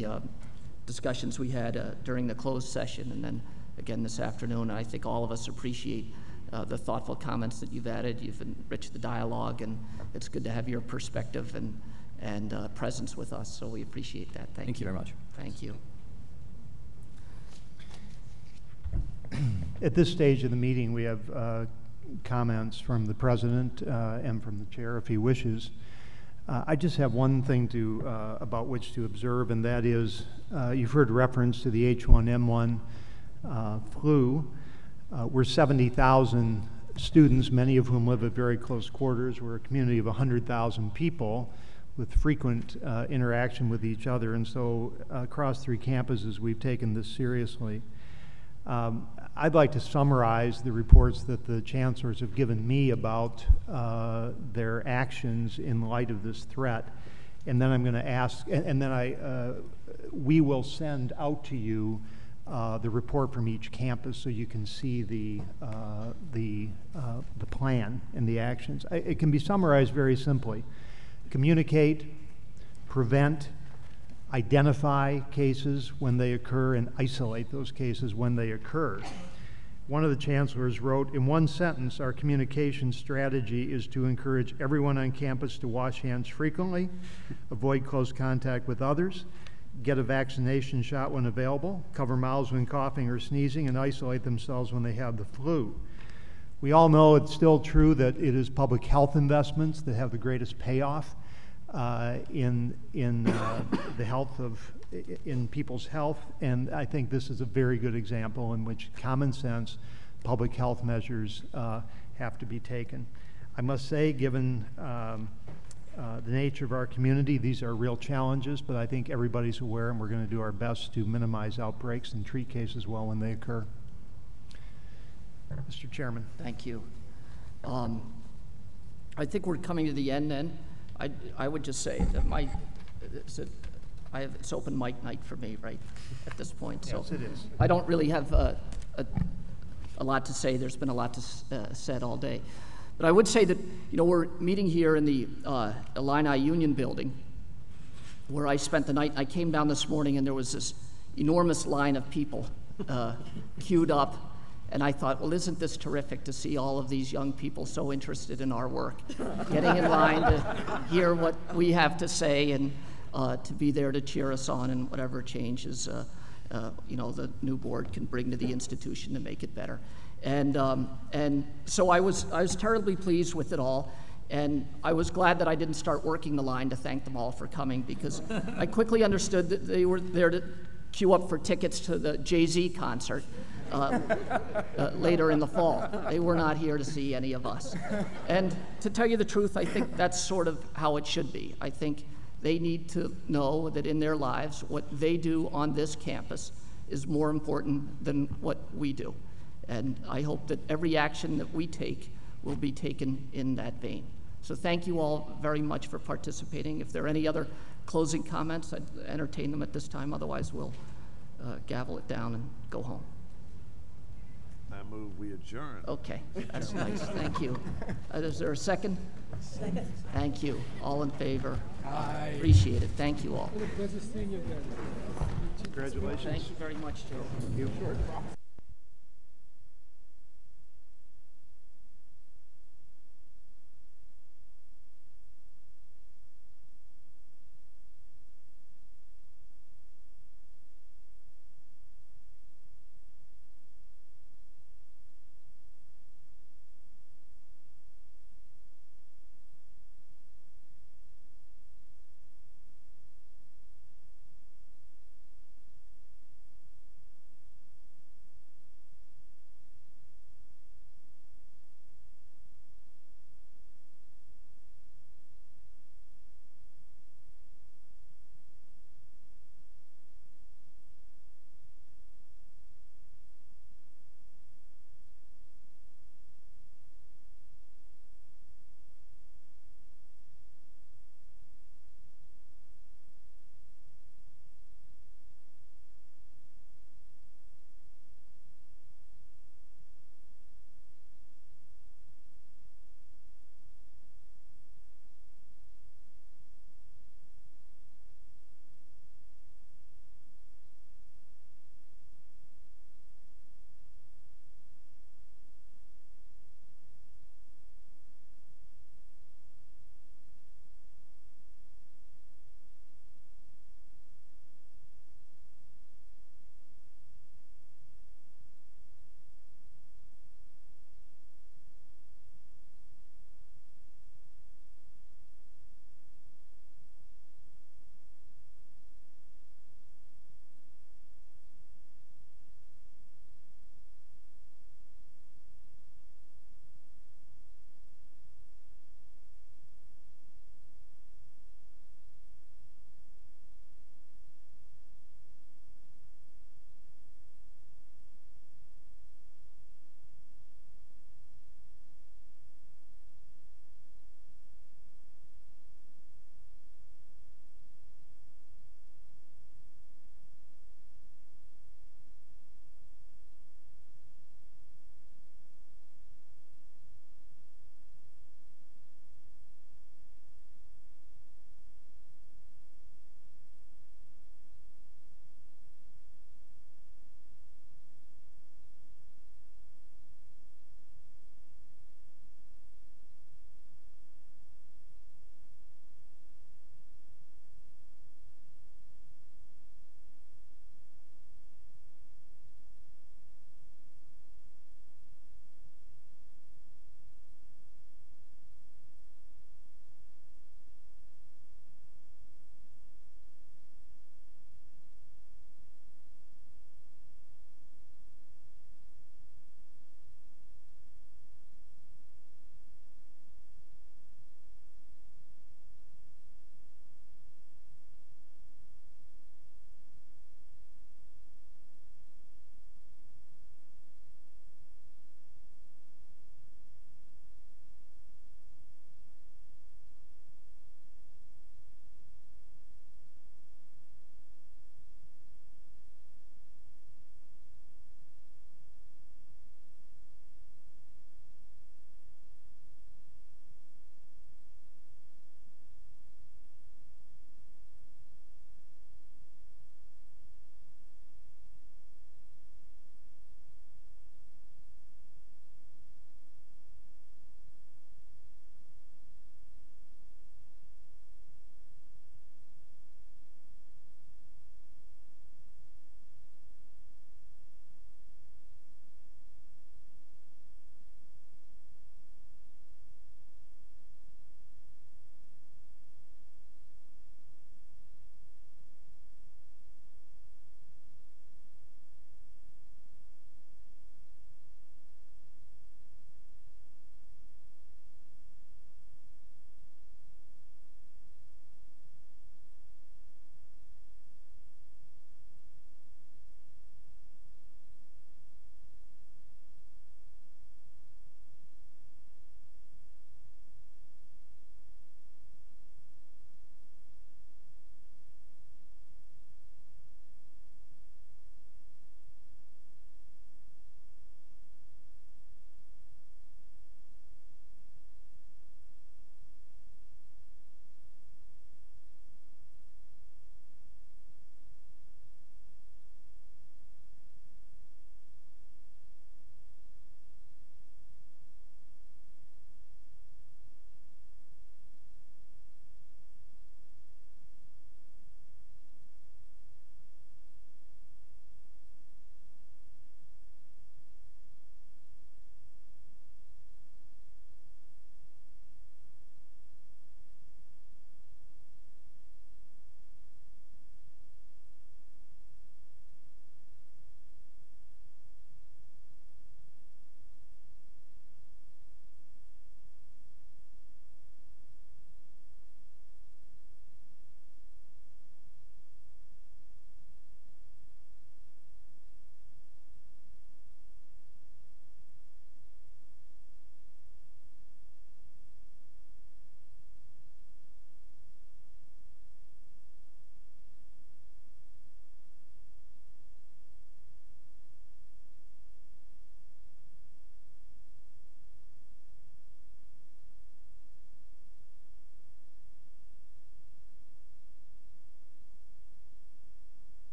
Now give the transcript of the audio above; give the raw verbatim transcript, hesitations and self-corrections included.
the uh, discussions we had uh, during the closed session, and then again this afternoon. I think all of us appreciate uh, the thoughtful comments that you've added. You've enriched the dialogue, and it's good to have your perspective and, and uh, presence with us, so we appreciate that. Thank, Thank you you very much. Thank you. At this stage of the meeting, we have uh, comments from the president uh, and from the chair, if he wishes. Uh, I just have one thing to uh, about which to observe, and that is uh, you've heard reference to the H one N one uh, flu. Uh, we're seventy thousand students, many of whom live at very close quarters. We're a community of one hundred thousand people with frequent uh, interaction with each other, and so uh, across three campuses, we've taken this seriously. Um, I'd like to summarize the reports that the chancellors have given me about uh, their actions in light of this threat, and then I'm going to ask, and, and then I, uh, we will send out to you uh, the report from each campus so you can see the uh, the uh, the plan and the actions. I, it can be summarized very simply: communicate, prevent, identify cases when they occur, and isolate those cases when they occur. One of the chancellors wrote, in one sentence, our communication strategy is to encourage everyone on campus to wash hands frequently, avoid close contact with others, get a vaccination shot when available, cover mouths when coughing or sneezing, and isolate themselves when they have the flu. We all know it's still true that it is public health investments that have the greatest payoff Uh, in in uh, the health of in people's health, and I think this is a very good example in which common sense public health measures uh, have to be taken. I must say, given um, uh, the nature of our community, these are real challenges, but I think everybody's aware, and we're going to do our best to minimize outbreaks and treat cases well when they occur. Mister Chairman. Thank you. Um, I think we're coming to the end then. I, I would just say that my, it's, a, I have, it's open mic night for me, right, at this point. So Yes, it is. I don't really have a, a, a lot to say. There's been a lot to, uh, said all day. But I would say that, you know, we're meeting here in the uh, Illini Union building where I spent the night. I came down this morning and there was this enormous line of people uh, queued up. And I thought, well, isn't this terrific to see all of these young people so interested in our work, getting in line to hear what we have to say and uh, to be there to cheer us on in whatever changes uh, uh, you know, the new board can bring to the institution to make it better. And um, and so I was I was terribly pleased with it all, and I was glad that I didn't start working the line to thank them all for coming, because I quickly understood that they were there to queue up for tickets to the Jay-Z concert. Uh, uh, later in the fall. They were not here to see any of us. And to tell you the truth, I think that's sort of how it should be. I think they need to know that in their lives, what they do on this campus is more important than what we do. And I hope that every action that we take will be taken in that vein. So thank you all very much for participating. If there are any other closing comments, I'd entertain them at this time. Otherwise, we'll uh, gavel it down and go home. I move we adjourn. Okay, that's nice. Thank you. Uh, is there a second? Second. Thank you. All in favor? Aye. Appreciate it. Thank you all. Congratulations. Thank you very much, Joe. Thank you.